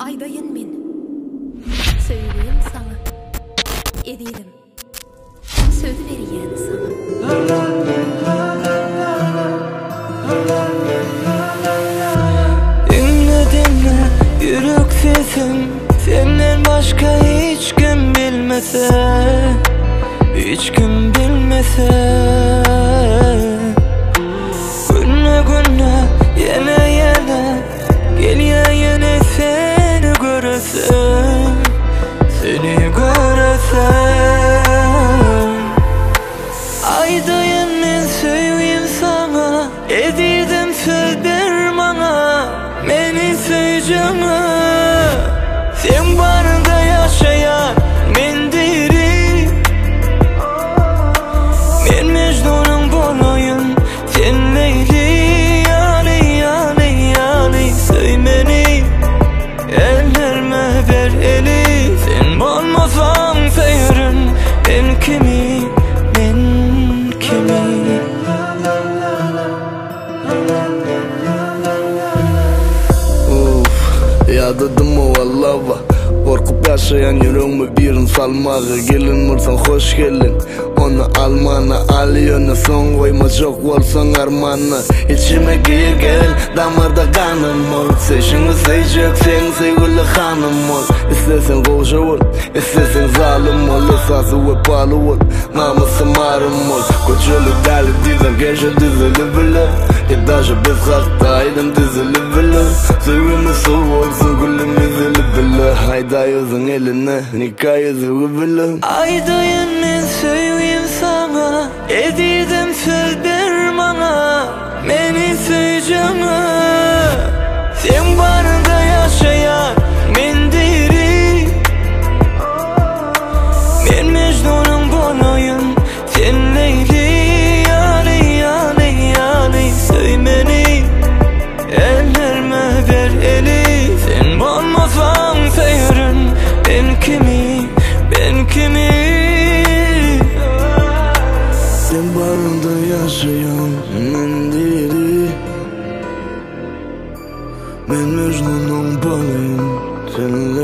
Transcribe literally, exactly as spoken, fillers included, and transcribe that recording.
Aydayın men, söyleyeyim sana, ediydim, söz veriyem sana. Dinle dinle, yürek sesim, senden başka hiç kim bilmese, hiç kim bilmese. Günle günle, yine yine, geliyor yine seni göresem, seni göresem. Aydayın men söyleyeyim sana, ediydim söz ver bana, beni söyleyeceğim. Sen barında yaşayan men diri, men Mecnun'un bolayım, sen Leyli. Yani yani yani söymeni, ellerime ver eli. Sen olmasan seyrin, ben kimi, ben kimi. Yadadım o vallava, korkup yaşayan yüreğime birin salmağı. Gelin vursan hoş gelin, onu almana al yönü, son koyma çok olsan armana. İçime gir gel, damarda kanım ol, seçini seçecek sen sevgili hanım ol. İstesen koca ol, istesen zalim ol, esası ve pahalı ol, namusu marım ol. Koçulu dali dizem, gece dizili bile, e daşı biz haktaydım dizili bile. Sevgimi soğuk olsun gülüm yüzülü bile, hayda yüzün eline, nikah yüzüğü bile. Aydayın men söyleyeyim sana, ediydim söz ver bana, beni söyleyeceğim. Sen barında yaşayan men diri, men Mecnun'un bolayım, sen Leyli. Yani yani yani söymeni, ellerime ver eli. Sen olmasan seyrin, ben kimi, ben kimi. Sen barında yaşayan men diri, men Mecnun'un bolayım, sen